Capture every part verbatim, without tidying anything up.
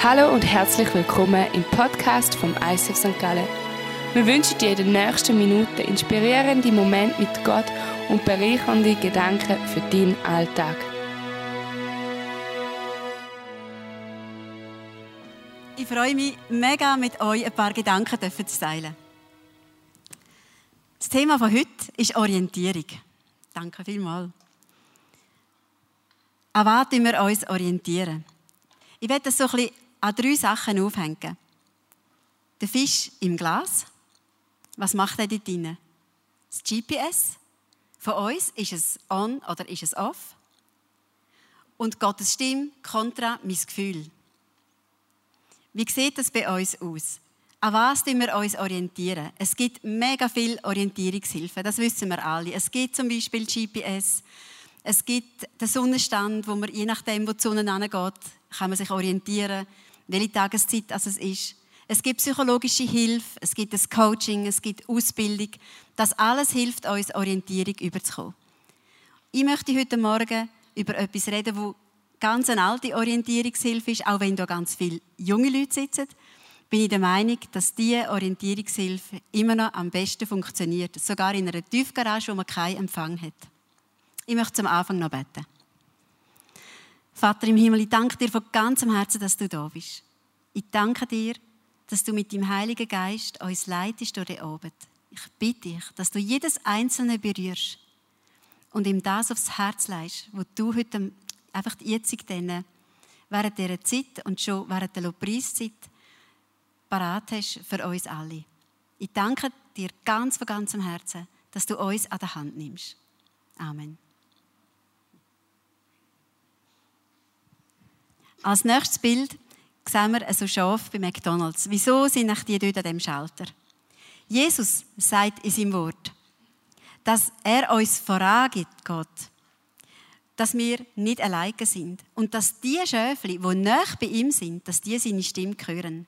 Hallo und herzlich willkommen im Podcast vom I C F Sankt Gallen. Wir wünschen dir in den nächsten Minuten inspirierende Momente mit Gott und bereichernde Gedanken für deinen Alltag. Ich freue mich mega, mit euch ein paar Gedanken zu teilen. Das Thema von heute ist Orientierung. Danke vielmals. An was wir uns orientieren? Ich werde das so ein bisschen an drei Sachen aufhängen. Der Fisch im Glas. Was macht er dort drin? Das G P S. Von uns ist es on oder ist es off? Und Gottes Stimme kontra mein Gefühl. Wie sieht das bei uns aus? An was orientieren wir uns orientieren? Es gibt mega viel Orientierungshilfe, das wissen wir alle. Es gibt zum Beispiel G P S. Es gibt den Sonnenstand, wo man je nachdem, wo die Sonne hingeht, kann man sich orientieren, welche Tageszeit es ist. Es gibt psychologische Hilfe, es gibt das Coaching, es gibt Ausbildung. Das alles hilft uns, Orientierung überzukommen. Ich möchte heute Morgen über etwas reden, das ganz eine alte Orientierungshilfe ist, auch wenn da ganz viele junge Leute sitzen. Bin ich der Meinung, dass diese Orientierungshilfe immer noch am besten funktioniert. Sogar in einer Tiefgarage, wo man keinen Empfang hat. Ich möchte zum Anfang noch beten. Vater im Himmel, ich danke dir von ganzem Herzen, dass du da bist. Ich danke dir, dass du mit deinem Heiligen Geist uns leitest durch den Abend. Ich bitte dich, dass du jedes Einzelne berührst und ihm das aufs Herz legst, wo du heute einfach jetzt während dieser Zeit und schon während der Lobpreiszeit parat hast für uns alle. Ich danke dir ganz von ganzem Herzen, dass du uns an der Hand nimmst. Amen. Als nächstes Bild sehen wir so Schafe bei McDonald's. Wieso sind die dort an diesem Schalter? Jesus sagt in seinem Wort, dass er uns vorangibt, Gott, dass wir nicht alleine sind und dass die Schäfli, die nahe bei ihm sind, dass die seine Stimme hören.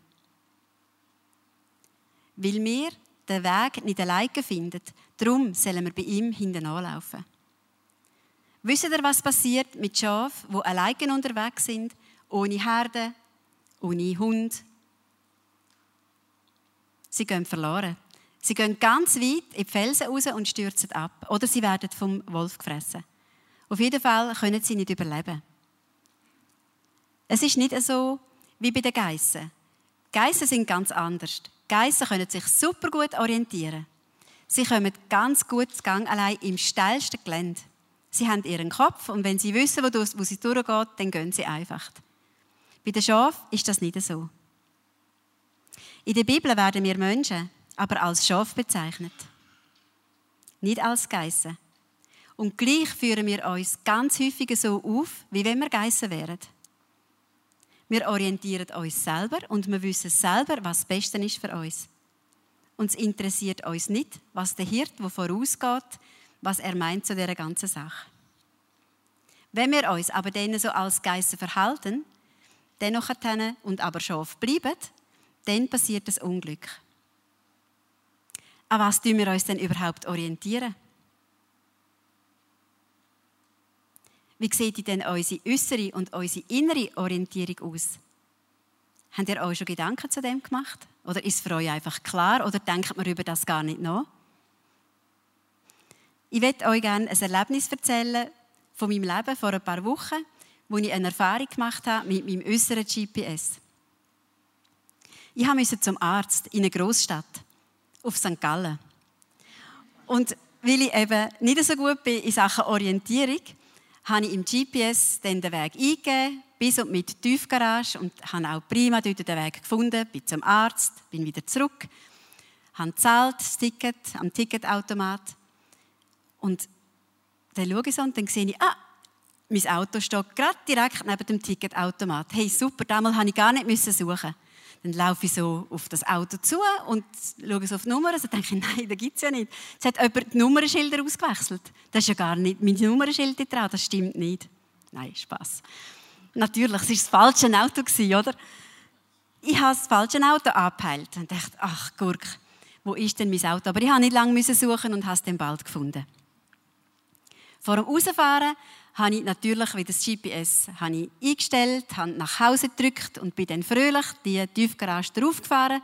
Weil wir den Weg nicht alleine finden, darum sollen wir bei ihm hinten anlaufen. Wisst ihr, was passiert mit Schafen, die alleine unterwegs sind, ohne Herde, ohne Hund? Sie gehen verloren. Sie gehen ganz weit in die Felsen raus und stürzen ab. Oder sie werden vom Wolf gefressen. Auf jeden Fall können sie nicht überleben. Es ist nicht so wie bei den Geissen. Geissen sind ganz anders. Geissen können sich super gut orientieren. Sie kommen ganz gut zu Gang allein im steilsten Gelände. Sie haben ihren Kopf und wenn sie wissen, wo, wo sie durchgeht, dann gehen sie einfach. Bei den Schafen ist das nicht so. In der Bibel werden wir Menschen aber als Schafe bezeichnet. Nicht als Geissen. Und gleich führen wir uns ganz häufig so auf, wie wenn wir Geissen wären. Wir orientieren uns selber und wir wissen selber, was das Beste ist für uns. Und es interessiert uns nicht, was der Hirt, der vorausgeht, was er meint zu dieser ganzen Sache. Wenn wir uns aber denen so als Geissen verhalten, dennoch und aber Schaf bleiben, dann passiert das Unglück. An was tun wir uns denn überhaupt orientieren? Wie sieht denn unsere äußere und unsere innere Orientierung aus? Habt ihr euch schon Gedanken zu dem gemacht? Oder ist es für euch einfach klar? Oder denkt man über das gar nicht nach? Ich möchte euch gerne ein Erlebnis erzählen von meinem Leben vor ein paar Wochen, wo ich eine Erfahrung gemacht habe mit meinem äußeren G P S. Ich musste zum Arzt in eine Großstadt auf Sankt Gallen. Und weil ich eben nicht so gut bin in Sachen Orientierung, habe ich im G P S dann den Weg eingegeben, bis und mit Tiefgarage und habe auch prima dort den Weg gefunden, bin zum Arzt, bin wieder zurück, habe gezahlt, das Ticket am Ticketautomat. Und dann schaue ich so und dann sehe ich, ah, mein Auto steht gerade direkt neben dem Ticketautomat. Hey, super, damals musste ich gar nicht suchen. Dann laufe ich so auf das Auto zu und schaue so auf die Nummer und denke, nein, das gibt es ja nicht. Es hat jemand die Nummernschilder ausgewechselt. Das ist ja gar nicht mein Nummernschild dran, das stimmt nicht. Nein, Spass. Natürlich, es war das falsche Auto, oder? Ich habe das falsche Auto angepeilt und dachte, ach Gurk, wo ist denn mein Auto? Aber ich musste nicht lange suchen und habe es dann bald gefunden. Vor dem Rausfahren habe ich natürlich wieder das G P S habe ich eingestellt, habe nach Hause gedrückt und bin dann fröhlich die Tiefgarage draufgefahren.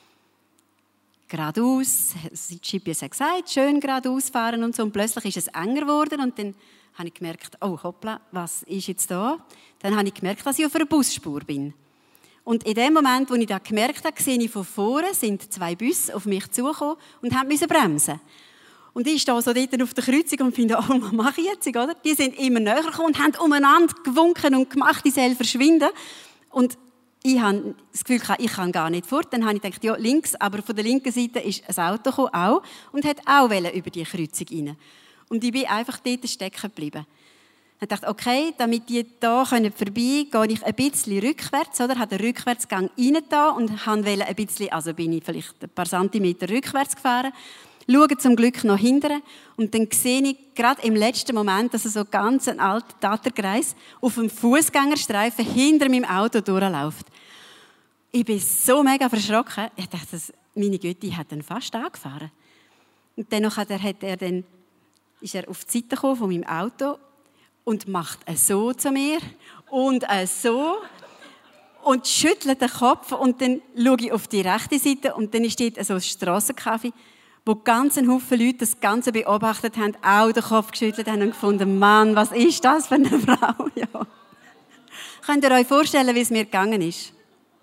Geradeaus, das G P S hat gesagt, schön geradeaus fahren und so. Und plötzlich ist es enger geworden und dann habe ich gemerkt, oh hoppla, was ist jetzt da? Dann habe ich gemerkt, dass ich auf einer Busspur bin. Und in dem Moment, wo ich das gemerkt habe, sehe ich von vorne, sind zwei Busse auf mich zugekommen und mussten bremsen. Und ich stehe so dort auf der Kreuzung und finde, oh, was mache ich jetzt? Oder? Die sind immer näher gekommen und haben umeinander gewunken und gemacht, die soll verschwinden. Und ich habe das Gefühl, ich kann gar nicht fort. Dann habe ich gedacht, ja, links, aber von der linken Seite ist ein Auto gekommen, auch, und hat auch über die Kreuzung rein. Und ich bin einfach dort stecken geblieben. Ich dachte, okay, damit die hier vorbei können, gehe ich ein bisschen rückwärts, oder? Habe den Rückwärtsgang rein da und wollte ein bisschen, also bin ich vielleicht ein paar Zentimeter rückwärts gefahren, schaue zum Glück noch hinterher und dann sehe ich gerade im letzten Moment, dass so ganz ein alter Taterkreis auf dem Fußgängerstreifen hinter meinem Auto durchläuft. Ich bin so mega verschrocken. Ich dachte, meine Güte hat dann fast angefahren. Und dann hat er dann, ist er auf die Seite gekommen von meinem Auto und macht so zu mir und so und schüttelt den Kopf und dann schaue ich auf die rechte Seite und dann steht so ein Strassencafé, wo ganz ein Haufen Leute das Ganze beobachtet haben, auch den Kopf geschüttelt haben und gefunden, Mann, was ist das für eine Frau? Ja. Könnt ihr euch vorstellen, wie es mir gegangen ist?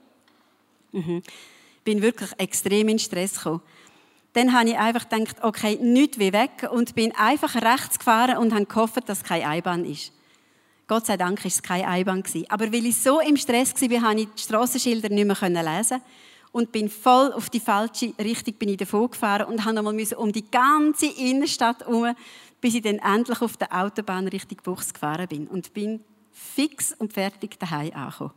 Mhm. Ich bin wirklich extrem in Stress gekommen. Dann habe ich einfach gedacht, okay, nichts wie weg und bin einfach rechts gefahren und habe gehofft, dass es keine Einbahn ist. Gott sei Dank war es keine Einbahn. Aber weil ich so im Stress war, konnte ich die Strassenschilder nicht mehr lesen und bin voll auf die falsche Richtung bin ich davon gefahren und musste nochmal um die ganze Innenstadt herum, bis ich dann endlich auf der Autobahn Richtung Buchs gefahren bin und bin fix und fertig daheim angekommen.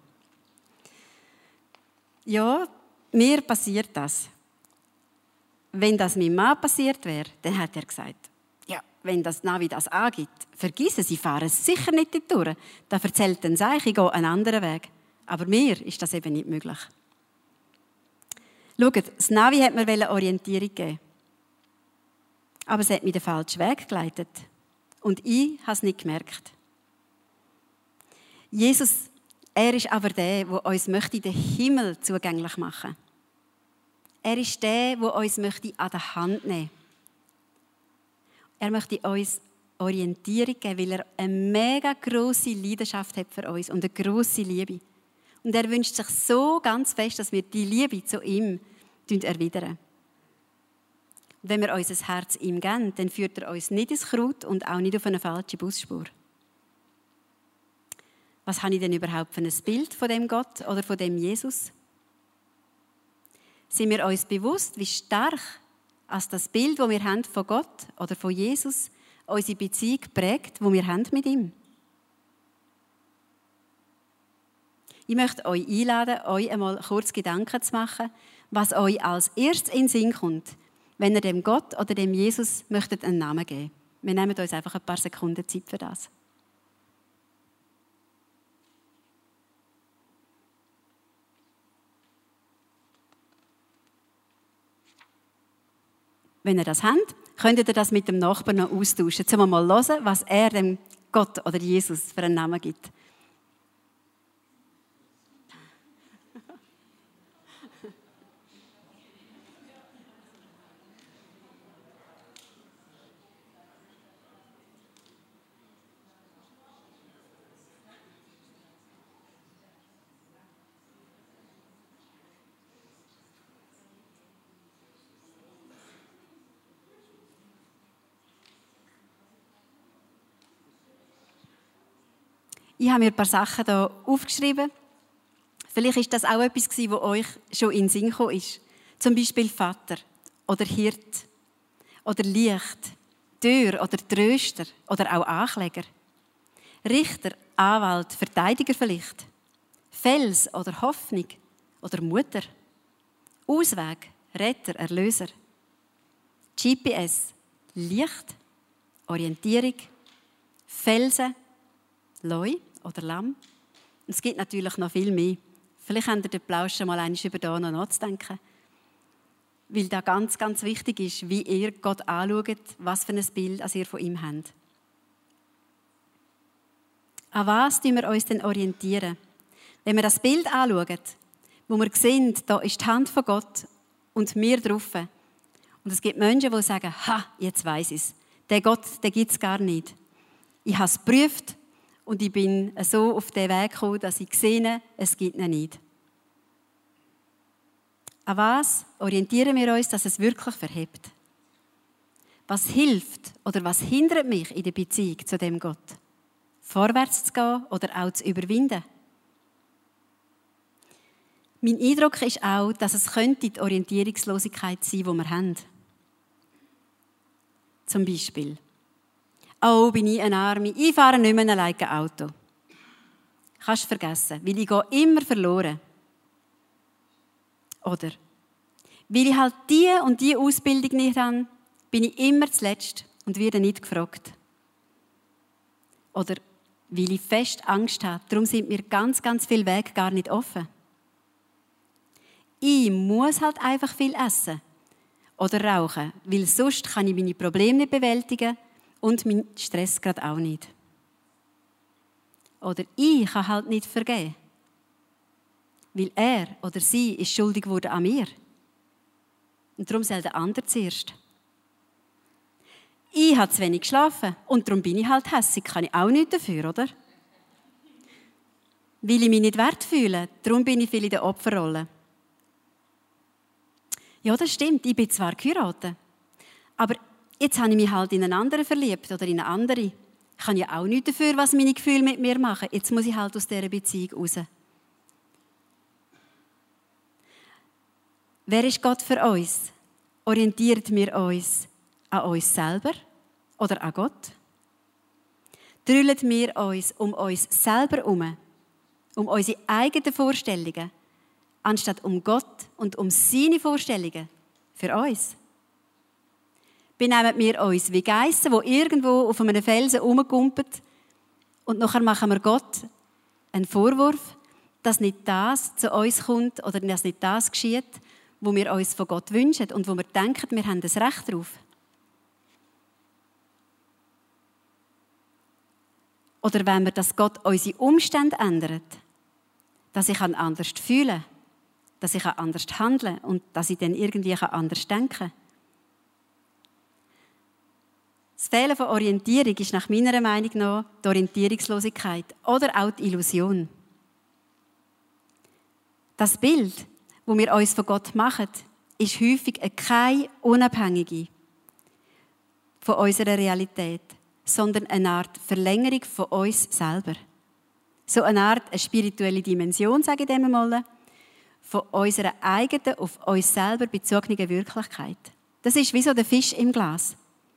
Ja, mir passiert das. Wenn das meinem Mann passiert wäre, dann hat er gesagt, ja, wenn das Navi das angibt, vergiss es, ich fahre sicher nicht durch. Da erzählt dann Seich, ich gehe einen anderen Weg. Aber mir ist das eben nicht möglich. Schaut, das Navi hat mir Orientierung gegeben. Aber es hat mich den falschen Weg geleitet. Und ich habe es nicht gemerkt. Jesus, er ist aber der, der uns möchte den Himmel zugänglich machen möchte. Er ist der, der uns möchte an der Hand nehmen möchte. Er möchte uns Orientierung geben, weil er eine mega grosse Leidenschaft hat für uns und eine grosse Liebe. Und er wünscht sich so ganz fest, dass wir die Liebe zu ihm erwidern. Und wenn wir unser Herz ihm geben, dann führt er uns nicht ins Kraut und auch nicht auf eine falsche Busspur. Was habe ich denn überhaupt für ein Bild von dem Gott oder von dem Jesus? Sind wir uns bewusst, wie stark als das Bild, das wir haben von Gott oder von Jesus, unsere Beziehung prägt, die wir haben mit ihm? Ich möchte euch einladen, euch einmal kurz Gedanken zu machen, was euch als erstes in den Sinn kommt, wenn ihr dem Gott oder dem Jesus möchtet einen Namen geben. Wir nehmen uns einfach ein paar Sekunden Zeit für das. Wenn ihr das habt, könnt ihr das mit dem Nachbarn noch austauschen, um mal zu hören, was er dem Gott oder Jesus für einen Namen gibt. Ich habe mir ein paar Sachen hier aufgeschrieben. Vielleicht ist das auch etwas, was euch schon in den Sinn gekommen ist. Zum Beispiel Vater oder Hirt oder Licht, Tür oder Tröster oder auch Ankläger. Richter, Anwalt, Verteidiger vielleicht. Fels oder Hoffnung oder Mutter. Ausweg, Retter, Erlöser. G P S, Licht, Orientierung, Felsen, Leu oder Lamm. Und es gibt natürlich noch viel mehr. Vielleicht habt ihr den Plausch mal einmal über da noch nachzudenken. Weil da ganz, ganz wichtig ist, wie ihr Gott anschaut, was für ein Bild ihr von ihm habt. An was orientieren wir uns denn orientieren? Wenn wir das Bild anschauen, wo wir sehen, da ist die Hand von Gott und wir drauf. Und es gibt Menschen, die sagen, ha, jetzt weiss ich es. Den Gott, den gibt es gar nicht. Ich habe es geprüft und ich bin so auf den Weg gekommen, dass ich sehe, es gibt ihn nicht. An was orientieren wir uns, dass es wirklich verhebt? Was hilft oder was hindert mich in der Beziehung zu dem Gott? Vorwärts zu gehen oder auch zu überwinden? Mein Eindruck ist auch, dass es könnte die Orientierungslosigkeit sein, die wir haben. Zum Beispiel, oh, bin ich ein Arme, ich fahre nicht mehr alleine Auto. Kannst du vergessen, weil ich gehe immer verloren. Oder, weil ich halt diese und diese Ausbildung nicht habe, bin ich immer zuletzt und werde nicht gefragt. Oder, weil ich fest Angst habe, darum sind mir ganz, ganz viele Wege gar nicht offen. Ich muss halt einfach viel essen oder rauchen, weil sonst kann ich meine Probleme nicht bewältigen und meinen Stress gerade auch nicht. Oder ich kann halt nicht vergeben, weil er oder sie ist schuldig geworden an mir. Und darum soll der andere zuerst. Ich habe zu wenig geschlafen und darum bin ich halt hässig, kann ich auch nichts dafür, oder? Weil ich mich nicht wert fühle, darum bin ich viel in der Opferrolle. Ja, das stimmt, ich bin zwar geheiratet, aber jetzt habe ich mich halt in einen anderen verliebt oder in eine andere. Ich kann ja auch nichts dafür, was meine Gefühle mit mir machen. Jetzt muss ich halt aus dieser Beziehung raus. Wer ist Gott für uns? Orientieren wir uns an uns selber oder an Gott? Drüllen wir uns um uns selber herum, um unsere eigenen Vorstellungen, anstatt um Gott und um seine Vorstellungen für uns? Benehmen wir uns wie Geissen, die irgendwo auf einem Felsen rumgumpen und nachher machen wir Gott einen Vorwurf, dass nicht das zu uns kommt oder dass nicht das geschieht, wo wir uns von Gott wünschen und wo wir denken, wir haben das Recht darauf. Oder wenn wir, dass Gott unsere Umstände ändert, dass ich anders fühlen kann, dass ich anders handeln kann und dass ich dann irgendwie anders denken kann. Das Fehlen von Orientierung ist nach meiner Meinung nach die Orientierungslosigkeit oder auch die Illusion. Das Bild, das wir uns von Gott machen, ist häufig keine unabhängige von unserer Realität, sondern eine Art Verlängerung von uns selber. So eine Art eine spirituelle Dimension, sage ich dem mal, von unserer eigenen, auf uns selber bezogenen Wirklichkeit. Das ist wie so der Fisch im Glas.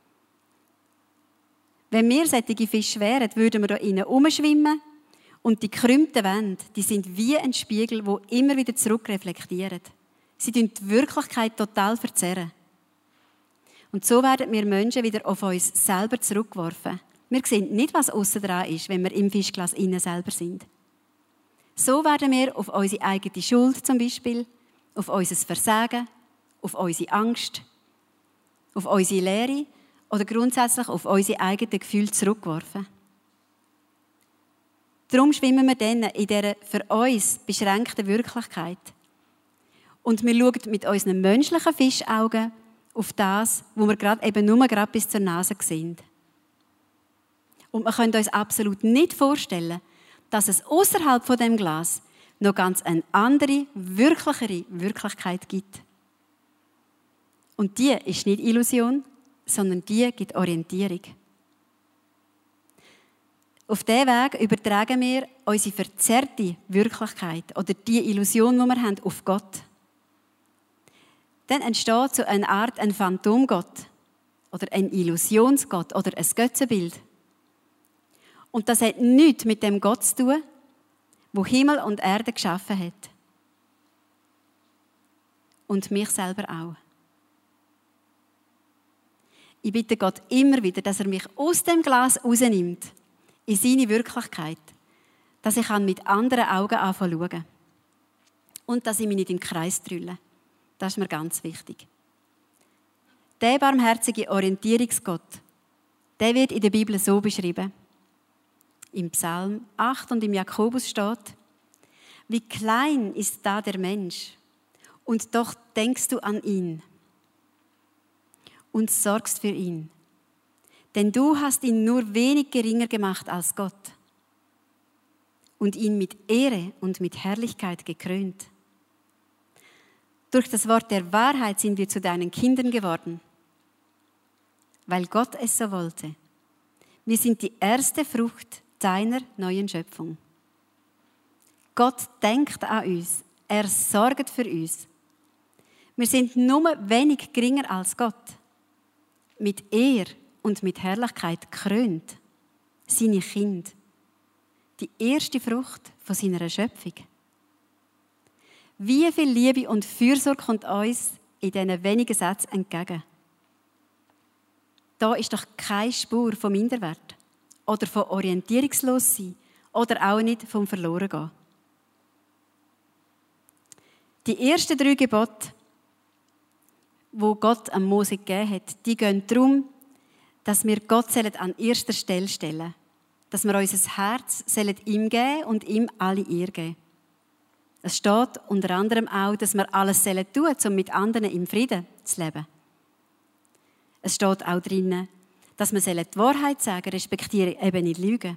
Wenn wir solche Fische wären, würden wir da innen rumschwimmen und die gekrümmten Wände, die sind wie ein Spiegel, die immer wieder zurückreflektieren. Sie tun die Wirklichkeit total verzerren. Und so werden wir Menschen wieder auf uns selber zurückgeworfen. Wir sehen nicht, was aussen dran ist, wenn wir im Fischglas innen selber sind. So werden wir auf unsere eigene Schuld zum Beispiel, auf unser Versagen, auf unsere Angst, auf unsere Leere oder grundsätzlich auf unsere eigenen Gefühle zurückgeworfen. Darum schwimmen wir dann in dieser für uns beschränkten Wirklichkeit. Und wir schauen mit unseren menschlichen Fischaugen auf das, wo wir gerade eben nur gerade bis zur Nase sehen. Und wir können uns absolut nicht vorstellen, dass es außerhalb von dem Glas noch ganz eine andere, wirklichere Wirklichkeit gibt. Und die ist nicht Illusion, sondern die gibt Orientierung. Auf diesem Weg übertragen wir unsere verzerrte Wirklichkeit oder die Illusion, die wir haben, auf Gott. Dann entsteht so eine Art ein Phantomgott oder ein Illusionsgott oder ein Götzenbild. Und das hat nichts mit dem Gott zu tun, der Himmel und Erde geschaffen hat. Und mich selber auch. Ich bitte Gott immer wieder, dass er mich aus dem Glas rausnimmt, in seine Wirklichkeit, dass ich mit anderen Augen anfangen zu schauen. Und dass ich mich nicht im Kreis drülle. Das ist mir ganz wichtig. Der barmherzige Orientierungsgott, der wird in der Bibel so beschrieben. im Psalm acht und im Jakobus steht: Wie klein ist da der Mensch, und doch denkst du an ihn und sorgst für ihn. Denn du hast ihn nur wenig geringer gemacht als Gott und ihn mit Ehre und mit Herrlichkeit gekrönt. Durch das Wort der Wahrheit sind wir zu deinen Kindern geworden, weil Gott es so wollte. Wir sind die erste Frucht deiner neuen Schöpfung. Gott denkt an uns, er sorgt für uns. Wir sind nur wenig geringer als Gott, mit Ehre und mit Herrlichkeit gekrönt, seine Kinder, die erste Frucht von seiner Schöpfung. Wie viel Liebe und Fürsorge kommt uns in diesen wenigen Sätzen entgegen? Da ist doch keine Spur von Minderwert oder von Orientierungslossein oder auch nicht vom Verlorengehen. Die ersten drei Gebote, wo Gott an Mose gegeben hat, die gehen darum, dass wir Gott an erster Stelle stellen sollen. Dass wir unser Herz ihm geben und ihm alle Ehre geben. Es steht unter anderem auch, dass wir alles tun sollen, um mit anderen im Frieden zu leben. Es steht auch drin, dass wir die Wahrheit sagen, respektiere eben nicht lügen.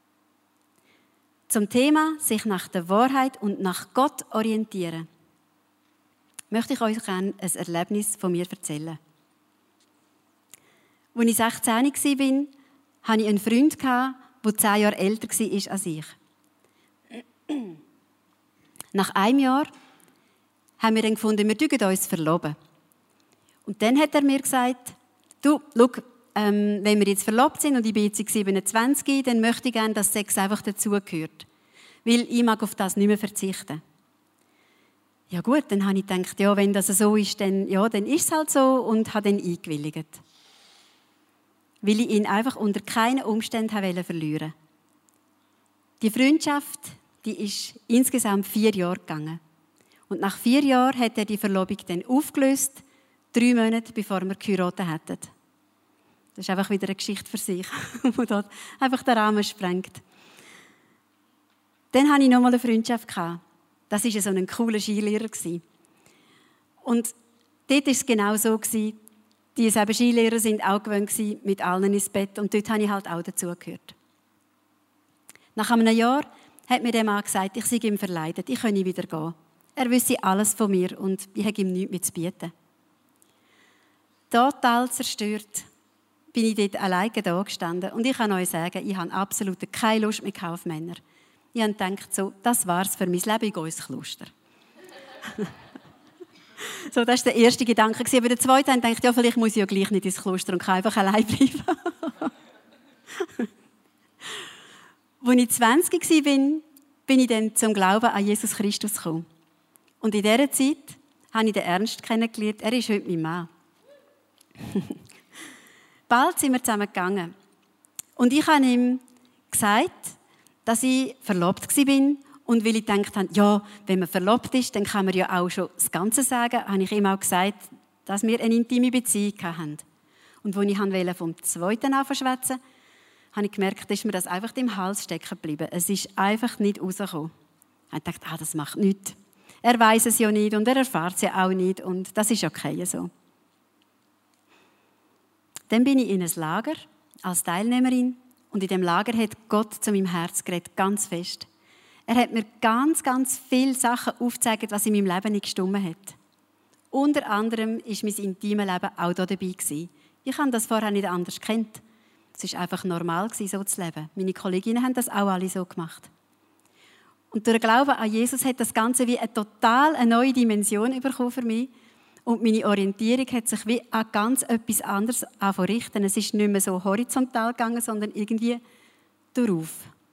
Zum Thema sich nach der Wahrheit und nach Gott orientieren, möchte ich euch gerne ein Erlebnis von mir erzählen. Als ich sechzehn war, hatte ich einen Freund, der zehn Jahre älter war als ich. Nach einem Jahr haben wir dann gefunden, wir dürfen uns verloben. Und dann hat er mir gesagt, du, schau, ähm, wenn wir jetzt verlobt sind und ich bin jetzt siebenundzwanzig, dann möchte ich gerne, dass Sex einfach dazugehört. Weil ich mag auf das nicht mehr verzichten. Ja gut, dann habe ich gedacht, ja, wenn das so ist, dann, ja, dann ist es halt so und habe dann eingewilligt. Weil ich ihn einfach unter keinen Umständen verlieren wollte. Die Freundschaft, die ist insgesamt vier Jahre gegangen. Und nach vier Jahren hat er die Verlobung dann aufgelöst, drei Monate bevor wir geheiratet hatten. Das ist einfach wieder eine Geschichte für sich, die dort einfach den Rahmen sprengt. Dann hatte ich noch mal eine Freundschaft. Das war so ein cooler Skilehrer. Und dort war es genau so, die selben Skilehrer sind auch gewöhnt mit allen ins Bett. Und dort habe ich halt auch dazugehört. Nach einem Jahr hat mir der Mann gesagt, ich sei ihm verleidet, ich könne wieder gehen. Er wisse alles von mir und ich habe ihm nichts mehr zu bieten. Total zerstört bin ich dort alleine da gestanden. Und ich kann euch sagen, ich habe absolut keine Lust mehr auf Männer. Ich habe gedacht, so, das war's für mein Leben, ich gehe ins Kloster. So, das war der erste Gedanke. Aber der zweite habe ich gedacht, ja, vielleicht muss ich ja gleich nicht ins Kloster und kann einfach allein bleiben. Als ich zwanzig war, bin ich dann zum Glauben an Jesus Christus gekommen. Und in dieser Zeit habe ich den Ernst kennengelernt. Er ist heute mein Mann. Bald sind wir zusammen gegangen. Und ich habe ihm gesagt, dass ich verlobt war. Und weil ich gedacht habe, ja, wenn man verlobt ist, dann kann man ja auch schon das Ganze sagen, habe ich ihm auch gesagt, dass wir eine intime Beziehung hatten. Und als ich vom Zweiten an schwätzen wollte, habe ich gemerkt, dass mir das einfach im Hals stecken geblieben. Es ist einfach nicht rausgekommen. Ich habe gedacht, ah, das macht nichts. Er weiß es ja nicht und er erfährt es ja auch nicht. Und das ist okay so. Dann bin ich in ein Lager als Teilnehmerin. Und in dem Lager hat Gott zu meinem Herz geredet, ganz fest. Er hat mir ganz, ganz viele Sachen aufgezeigt, was in meinem Leben nicht gestimmt hat. Unter anderem war mein intimes Leben auch da dabei. Ich habe das vorher nicht anders gekannt. Es war einfach normal, so zu leben. Meine Kolleginnen haben das auch alle so gemacht. Und durch den Glauben an Jesus hat das Ganze wie eine total eine neue Dimension bekommen für mich. Und meine Orientierung hat sich wie an ganz etwas anderes richten. Es ist nicht mehr so horizontal gegangen, sondern irgendwie darauf.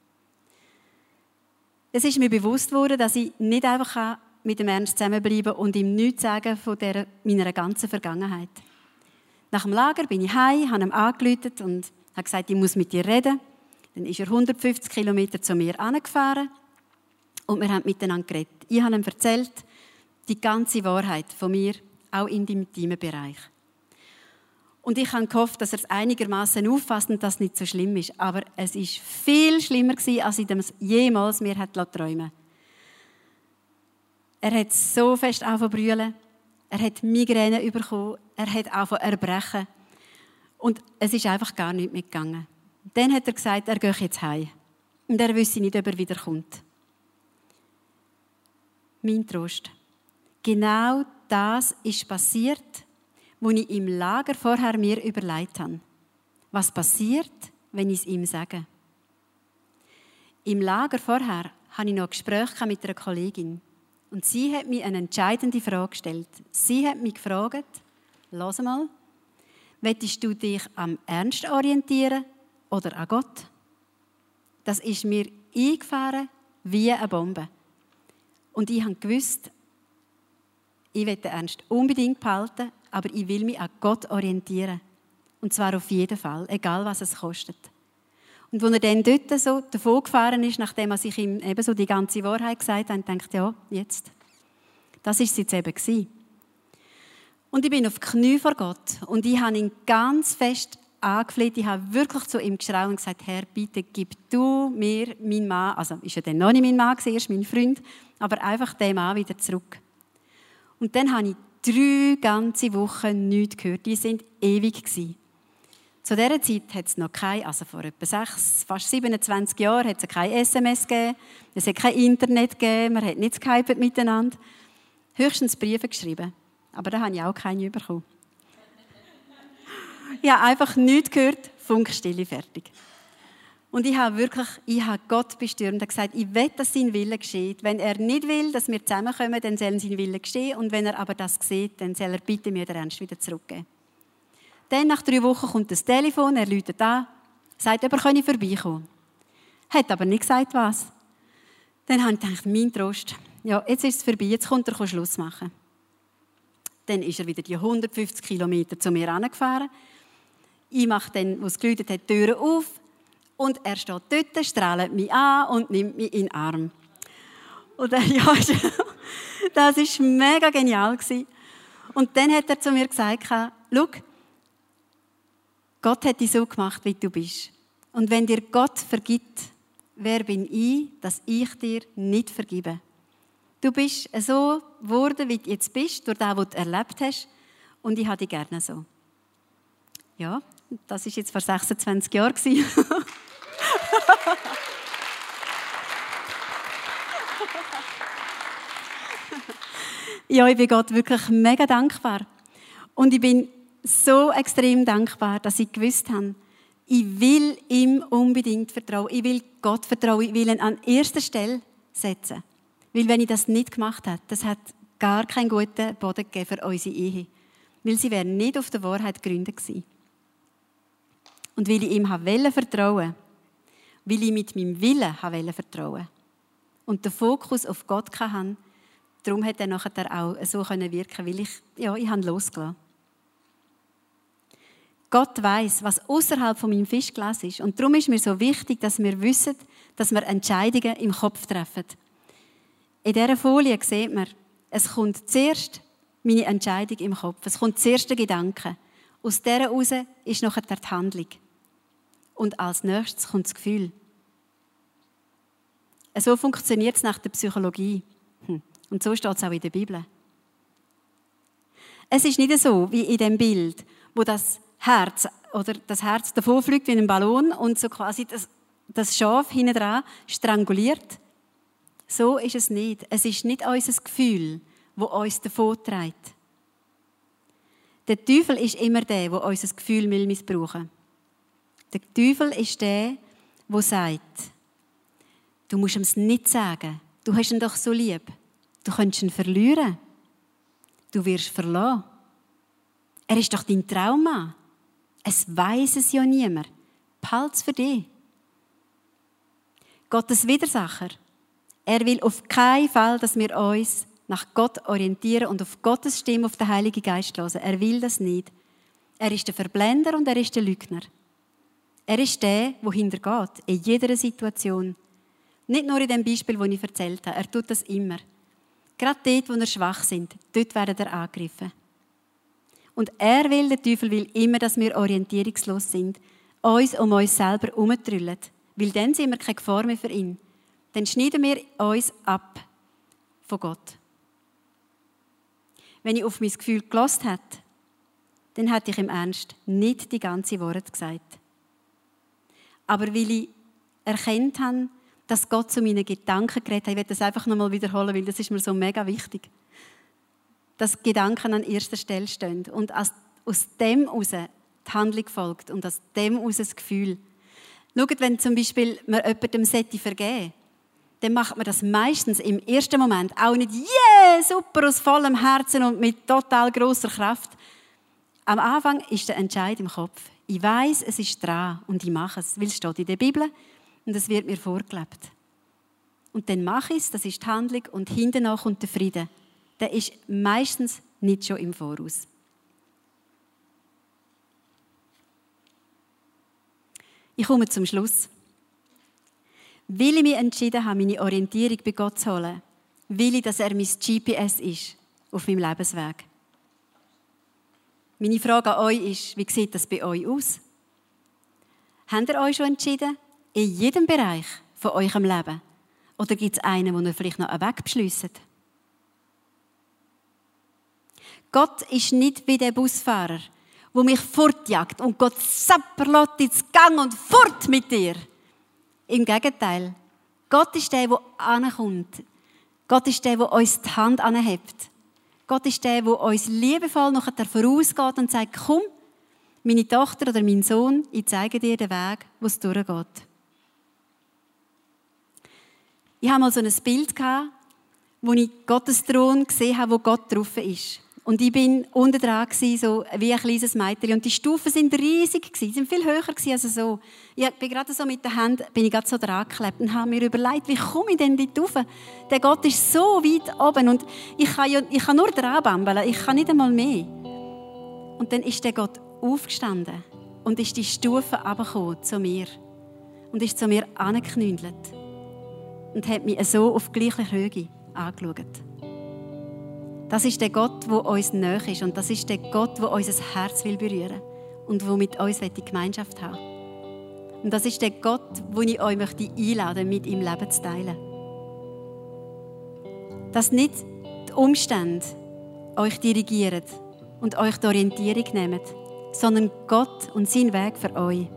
Es ist mir bewusst worden, dass ich nicht einfach mit dem Ernst zusammenbleiben kann und ihm nichts sagen von der, meiner ganzen Vergangenheit. Nach dem Lager bin ich heim, habe ihm angerufen und habe gesagt, ich muss mit dir reden. Dann ist er hundertfünfzig Kilometer zu mir angefahren und wir haben miteinander geredet. Ich habe ihm erzählt, die ganze Wahrheit von mir, auch in dem intimen Bereich. Und ich habe gehofft, dass er es einigermaßen auffasst und dass es nicht so schlimm ist. Aber es war viel schlimmer gewesen, als ich das jemals mir hätte träumen lassen. Er hat so fest angefangen zu brüllen. Er hat Migräne bekommen. Er hat angefangen zu erbrechen. Und es ist einfach gar nicht mitgegangen. Dann hat er gesagt, er gehe jetzt heim. Und er wüsste nicht, ob er wiederkommt. Mein Trost. Genau das ist passiert, was ich im Lager vorher mir überlegt habe. Was passiert, wenn ich es ihm sage? Im Lager vorher hatte ich noch ein Gespräch mit einer Kollegin. Und sie hat mir eine entscheidende Frage gestellt. Sie hat mich gefragt, hör mal, willst du dich am Ernst orientieren oder an Gott? Das ist mir eingefahren wie eine Bombe. Und ich wusste, ich will den Ernst unbedingt behalten, aber ich will mich an Gott orientieren. Und zwar auf jeden Fall, egal was es kostet. Und als er dann dort so davon gefahren ist, nachdem er sich ihm eben so die ganze Wahrheit gesagt hat, dachte ich, ja, jetzt. Das war es jetzt eben gewesen. Und ich bin auf die Knie vor Gott und ich habe ihn ganz fest angefleht. Ich habe wirklich zu ihm geschrien und gesagt, Herr, bitte gib du mir meinen Mann, also ist ja dann noch nicht mein Mann, erst mein Freund, aber einfach den Mann wieder zurück. Und dann habe ich drei ganze Wochen nichts gehört. Die waren ewig gewesen. Zu dieser Zeit hat es noch keine, also vor etwa sechs, fast siebenundzwanzig Jahren, hat es kein S M S gegeben, es hat kein Internet gegeben, man hat nicht geskypet miteinander. Höchstens Briefe geschrieben. Aber da habe ich auch keine bekommen. Ich habe einfach nichts gehört, Funkstille, fertig. Und ich habe wirklich, ich habe Gott bestürmt und gesagt, ich will, dass sein Wille geschieht. Wenn er nicht will, dass wir zusammenkommen, dann soll sein Wille geschehen. Und wenn er aber das sieht, dann soll er bitte mir den Ernst wieder zurückgeben. Dann, nach drei Wochen, kommt das Telefon, er läutet an, sagt, ob er vorbeikommen. Hat aber nicht gesagt, was. Dann habe ich gedacht, mein Trost, ja, jetzt ist es vorbei, jetzt kommt er Schluss machen. Dann ist er wieder die hundertfünfzig Kilometer zu mir angefahren. Ich mache dann, wo es geläutet hat, die Türen auf. Und er steht dort, strahlt mich an und nimmt mich in den Arm. Und dann, ja, das war mega genial. Und dann hat er zu mir gesagt, schau, Gott hat dich so gemacht, wie du bist. Und wenn dir Gott vergibt, wer bin ich, dass ich dir nicht vergebe? Du bist so geworden, wie du jetzt bist, durch das, was du erlebt hast. Und ich habe dich gerne so. Ja, das war jetzt vor sechsundzwanzig Jahren. Ja, ich bin Gott wirklich mega dankbar. Und ich bin so extrem dankbar, dass ich gewusst habe, ich will ihm unbedingt vertrauen. Ich will Gott vertrauen. Ich will ihn an erster Stelle setzen. Weil wenn ich das nicht gemacht hätte, das hat gar keinen guten Boden gegeben für unsere Ehe. Weil sie wäre nicht auf der Wahrheit gegründet gewesen. Und weil ich ihm wollte vertrauen, weil ich mit meinem Willen wollte vertrauen und den Fokus auf Gott hatte, darum hat er nachher auch so wirken, weil ich, ja, ich habe losgelassen. Gott weiss, was außerhalb von meinem Fischglas ist. Und darum ist mir so wichtig, dass wir wissen, dass wir Entscheidungen im Kopf treffen. In dieser Folie sieht man, es kommt zuerst meine Entscheidung im Kopf. Es kommt zuerst der Gedanke. Aus dieser heraus ist nachher die Handlung. Und als nächstes kommt das Gefühl. So funktioniert es nach der Psychologie. Und so steht es auch in der Bibel. Es ist nicht so wie in dem Bild, wo das Herz oder das Herz davon fliegt wie ein Ballon und so quasi das, das Schaf hinten dran stranguliert. So ist es nicht. Es ist nicht unser Gefühl, das uns davon trägt. Der Teufel ist immer der, der unser Gefühl missbrauchen will. Der Teufel ist der, der sagt, du musst ihm es nicht sagen. Du hast ihn doch so lieb. Du könntest ihn verlieren. Du wirst verlassen. Er ist doch dein Traummann. Es weiss es ja niemand. Behalte es für dich. Gottes Widersacher. Er will auf keinen Fall, dass wir uns nach Gott orientieren und auf Gottes Stimme, auf den Heiligen Geist hören. Er will das nicht. Er ist der Verblender und er ist der Lügner. Er ist der, der hintergeht, in jeder Situation. Nicht nur in dem Beispiel, das ich erzählt habe. Er tut das immer. Gerade dort, wo wir schwach sind, dort werden wir angegriffen. Und er will, der Teufel will immer, dass wir orientierungslos sind, uns um uns selber herumtrüllen, weil dann sind wir keine Gefahr mehr für ihn. Dann schneiden wir uns ab von Gott. Wenn ich auf mein Gefühl gehört hätte, dann hätte ich im Ernst nicht die ganze Wahrheit gesagt. Aber weil ich erkannt habe, dass Gott zu meinen Gedanken geredet hat, ich werde das einfach nochmal wiederholen, weil das ist mir so mega wichtig, dass Gedanken an erster Stelle stehen und aus, aus dem heraus die Handlung folgt und aus dem heraus das Gefühl. Schaut, wenn zum Beispiel man jemandem vergeben sollte, dann macht man das meistens im ersten Moment auch nicht «Yeah, super, aus vollem Herzen und mit total grosser Kraft». Am Anfang ist der Entscheid im Kopf. Ich weiss, es ist dran und ich mache es, weil es steht in der Bibel und es wird mir vorgelebt. Und dann mache ich es, das ist die Handlung und hinterher kommt der Frieden. Der ist meistens nicht schon im Voraus. Ich komme zum Schluss. Weil ich mich entschieden habe, meine Orientierung bei Gott zu holen, will ich, dass er mein G P S ist auf meinem Lebensweg. Meine Frage an euch ist, wie sieht das bei euch aus? Habt ihr euch schon entschieden, in jedem Bereich von eurem Leben? Oder gibt es einen, wo ihr vielleicht noch wegbeschliessen? Gott ist nicht wie der Busfahrer, der mich fortjagt und Gott sapperlot ins Gang und fort mit dir. Im Gegenteil, Gott ist der, der ankommt. Gott ist der, der uns die Hand anhebt. Gott ist der, der uns liebevoll nachher vorausgeht und sagt, komm, meine Tochter oder mein Sohn, ich zeige dir den Weg, wo es durchgeht. Ich hatte mal so ein Bild, wo ich Gottes Thron gesehen habe, wo Gott drauf ist. Und ich bin unten dran, so wie ein kleines Mädchen. Und die Stufen sind riesig, sie sind viel höher als so. Ich bin gerade so mit den Händen bin ich gerade so dran geklebt und habe mir überlegt, wie komme ich denn dort rauf? Der Gott ist so weit oben und ich kann, ja, ich kann nur dran bambeln, ich kann nicht einmal mehr. Und dann ist der Gott aufgestanden und ist die Stufen runtergekommen zu mir. Und ist zu mir angeknündelt und hat mich so auf gleicher Höhe angeschaut. Das ist der Gott, der uns nahe ist. Und das ist der Gott, der unser Herz berühren will und der mit uns die Gemeinschaft haben will. Und das ist der Gott, den ich euch einladen möchte, mit ihm Leben zu teilen. Dass nicht die Umstände euch dirigieren und euch die Orientierung nehmen, sondern Gott und sein Weg für euch.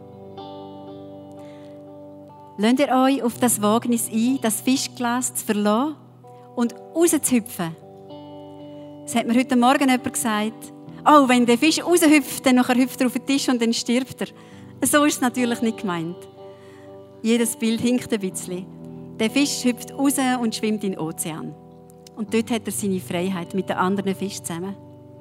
Lasst ihr euch auf das Wagnis ein, das Fischglas zu verlassen und rauszuhüpfen. Es hat mir heute Morgen jemand gesagt, oh, wenn der Fisch raushüpft, dann hüpft er auf den Tisch und dann stirbt er. So ist es natürlich nicht gemeint. Jedes Bild hinkt ein bisschen. Der Fisch hüpft raus und schwimmt in den Ozean. Und dort hat er seine Freiheit mit den anderen Fischen zusammen.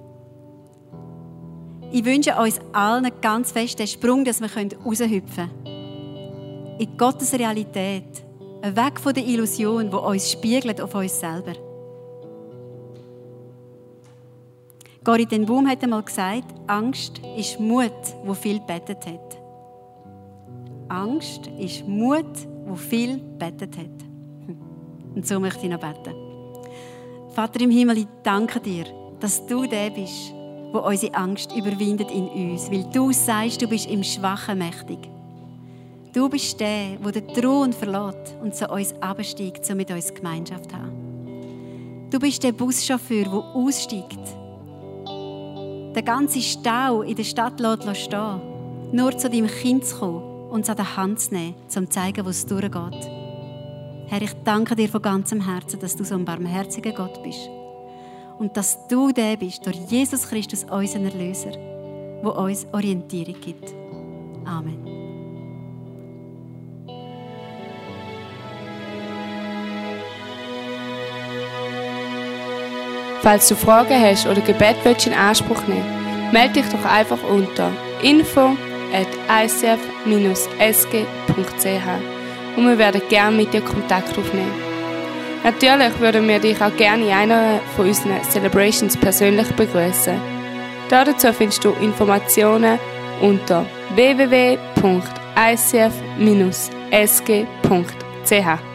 Ich wünsche uns allen ganz fest den Sprung, dass wir raushüpfen können. In Gottes Realität. Weg von der Illusion, die uns spiegelt auf uns selber. Corrie ten Boom hat einmal gesagt, Angst ist Mut, wo viel gebetet hat. Angst ist Mut, wo viel gebetet hat. Und so möchte ich noch beten. Vater im Himmel, ich danke dir, dass du der bist, der unsere Angst überwindet in uns. Weil du sagst, du bist im Schwachen mächtig. Du bist der, der den Thron verlässt und zu uns absteigt, um mit uns Gemeinschaft zu haben. Du bist der Buschauffeur, der aussteigt. Den ganzen Stau in der Stadt stehen, nur zu deinem Kind zu kommen und es an der Hand zu nehmen, um zu zeigen, wo es durchgeht. Herr, ich danke dir von ganzem Herzen, dass du so ein barmherziger Gott bist. Und dass du der bist, durch Jesus Christus, unseren Erlöser, der uns Orientierung gibt. Amen. Falls du Fragen hast oder Gebet willst in Anspruch nehmen, melde dich doch einfach unter info at i c f dash s g punkt c h und wir werden gerne mit dir Kontakt aufnehmen. Natürlich würden wir dich auch gerne in einer von unseren Celebrations persönlich begrüßen. Dazu findest du Informationen unter w w w punkt i c f dash s g punkt c h.